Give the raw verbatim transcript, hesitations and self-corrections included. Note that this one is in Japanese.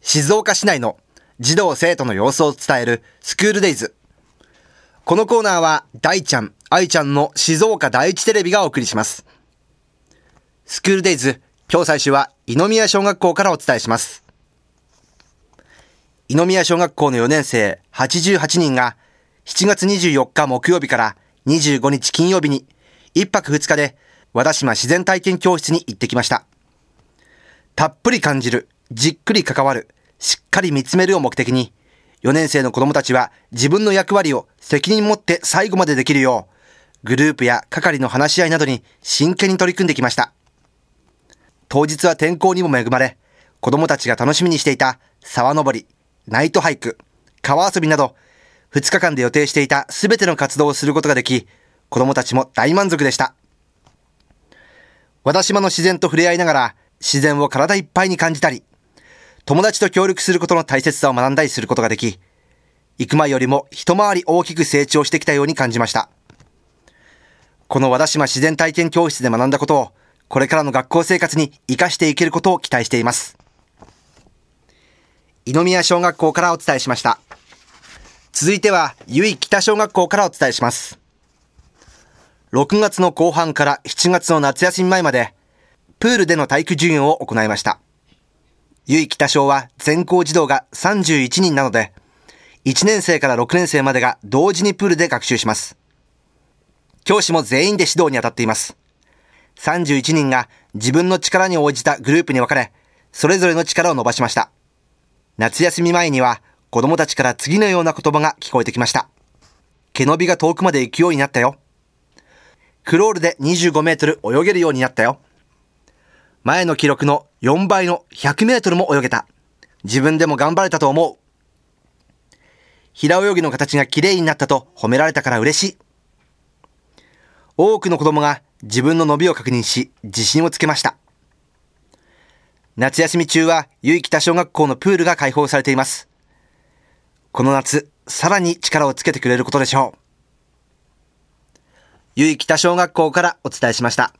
静岡市内の児童生徒の様子を伝えるスクールデイズ。このコーナーは大ちゃん、愛ちゃんの静岡第一テレビがお送りします。スクールデイズ、今日最初は猪宮小学校からお伝えします。猪宮小学校のよねん生はちじゅうはちにんがしちがつにじゅうよっか木曜日からにじゅうごにち金曜日にいっぱくふつかで和田島自然体験教室に行ってきました。たっぷり感じる、じっくり関わる、しっかり見つめるを目的に、よねん生の子どもたちは自分の役割を責任持って最後までできるよう、グループや係の話し合いなどに真剣に取り組んできました。当日は天候にも恵まれ、子どもたちが楽しみにしていた沢登り、ナイトハイク、川遊びなど、ふつかかんで予定していたすべての活動をすることができ、子どもたちも大満足でした。和田島の自然と触れ合いながら、自然を体いっぱいに感じたり、友達と協力することの大切さを学んだりすることができ、行く前よりも一回り大きく成長してきたように感じました。この和田島自然体験教室で学んだことを、これからの学校生活に生かしていけることを期待しています。猪宮小学校からお伝えしました。続いては由比北小学校からお伝えします。ろくがつの後半からしちがつの夏休み前まで、プールでの体育授業を行いました。由比北小は全校児童がさんじゅういちにんなので、いちねん生からろくねん生までが同時にプールで学習します。教師も全員で指導に当たっています。さんじゅういちにんが自分の力に応じたグループに分かれ、それぞれの力を伸ばしました。夏休み前には子供たちから次のような言葉が聞こえてきました。毛伸びが遠くまで行くようになったよ。クロールでにじゅうごメートル泳げるようになったよ。前の記録のよんばいのひゃくメートルも泳げた。自分でも頑張れたと思う。平泳ぎの形が綺麗になったと褒められたから嬉しい。多くの子供が自分の伸びを確認し、自信をつけました。夏休み中は由比北小学校のプールが開放されています。この夏、さらに力をつけてくれることでしょう。由比北小学校からお伝えしました。